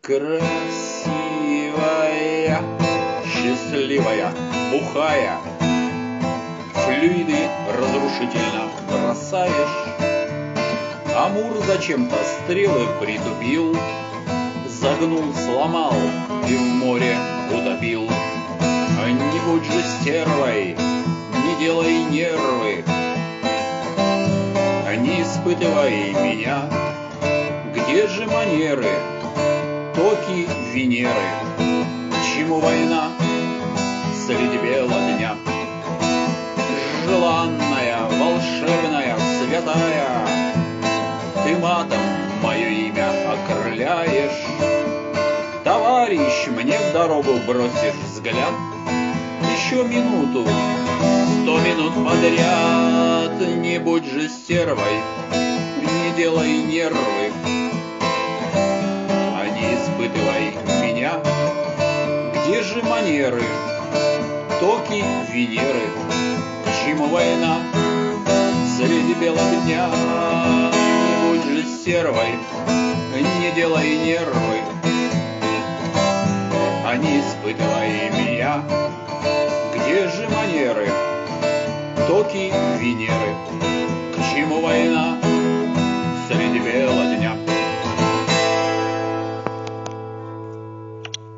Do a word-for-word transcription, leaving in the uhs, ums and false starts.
Красивая, счастливая, бухая, флюиды разрушительно бросаешь. Амур зачем-то стрелы притупил, загнул, сломал и в море утопил. Не будь же стервой, не делай нервы, не испытывай меня. Где же манеры, токи Венеры? К чему война среди бела дня? Желанная, волшебная, святая, ты матом мое имя окрыляешь. Товарищ, мне в дорогу бросишь взгляд? Еще минуту, сто минут подряд. Не будь же стервой, не делай нервы, а не испытывай меня. Где же манеры, токи Венеры? К чему война среди бела дня? Не будь же стервой, не делай нервы, а не испытывай меня. Где же манеры, токи Венеры? К чему война среди бела дня?